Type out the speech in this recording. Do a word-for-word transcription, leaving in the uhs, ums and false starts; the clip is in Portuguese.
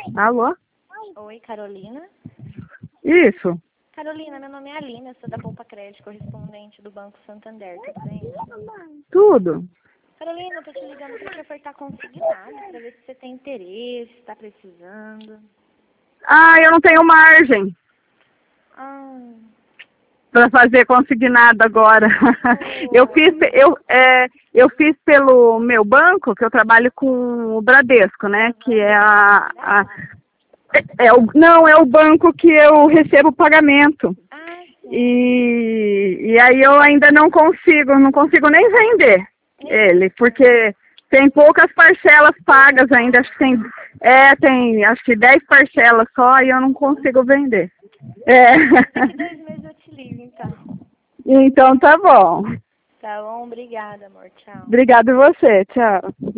Alô? Oi, Carolina. Isso. Carolina, meu nome é Aline, eu sou da Poupa Crédito, correspondente do Banco Santander, tudo bem? Tudo. Carolina, eu tô te ligando para te ofertar consignado, para ver se você tem interesse, está precisando. Ah, eu não tenho margem Ah, para fazer consignado agora. oh, Eu fiz, eu, é, eu fiz pelo meu banco, que eu trabalho com o Bradesco, né? Que é a, a é, é o, não, é o banco que eu recebo pagamento. ah, sim. E, e aí eu ainda não consigo, não consigo nem vender ele, porque tem poucas parcelas pagas ainda, acho que tem, é, tem acho que dez parcelas só e eu não consigo vender. É. Daqui dois meses eu te ligo, então. Então tá bom. Tá bom? Obrigada, amor. Tchau. Obrigado você, tchau.